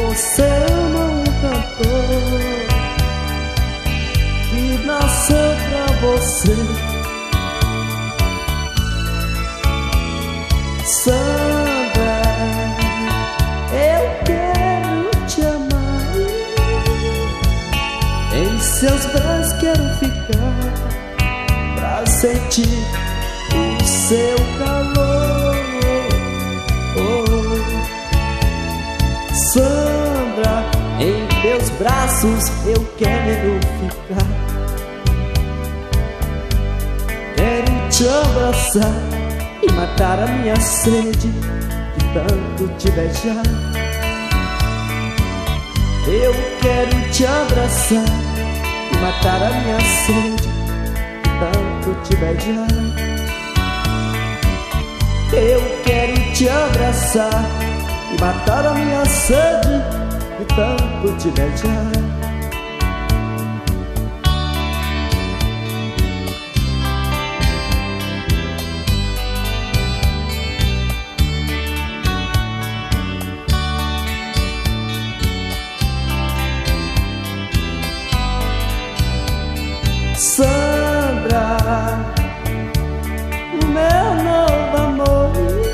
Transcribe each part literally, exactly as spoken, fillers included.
Você ama um cantor que nasceu pra você. Sandra, eu quero te amar. Em seus braços quero ficar, pra sentir o seu calor. Oh. Sandra, em teus braços eu quero ficar. Quero te abraçar e matar a minha sede de tanto te beijar. Eu quero te abraçar e matar a minha sede de tanto te beijar. Eu quero te abraçar e matar a minha sede de tanto te beijar. Sandra, o meu novo amor,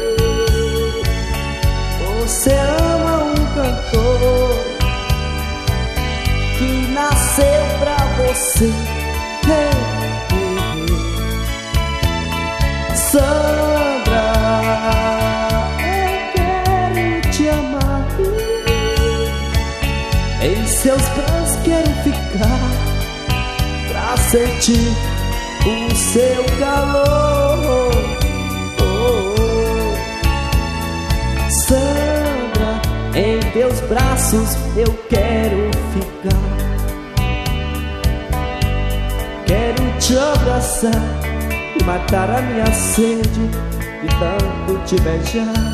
você ama um cantor que nasceu pra você. Hey, hey, hey. Sandra, eu quero te amar. Em seus braços quero ficar, pra sentir o seu calor. Oh, oh. Sandra, em teus braços eu quero ficar. Quero te abraçar e matar a minha sede de tanto te beijar.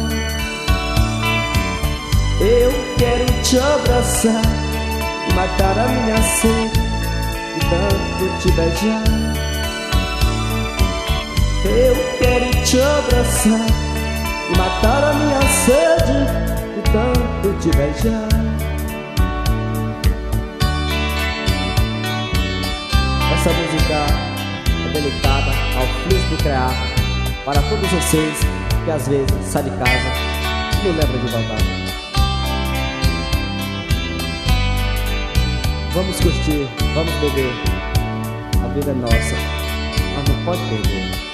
Eu quero te abraçar e matar a minha sede de tanto te beijar. Eu quero te abraçar e matar a minha sede de tanto te beijar. Essa música é dedicada ao Fluxo do Crear, para todos vocês que às vezes saem de casa e não lembram de voltar. Vamos curtir, vamos beber. A vida é nossa, mas não pode perder.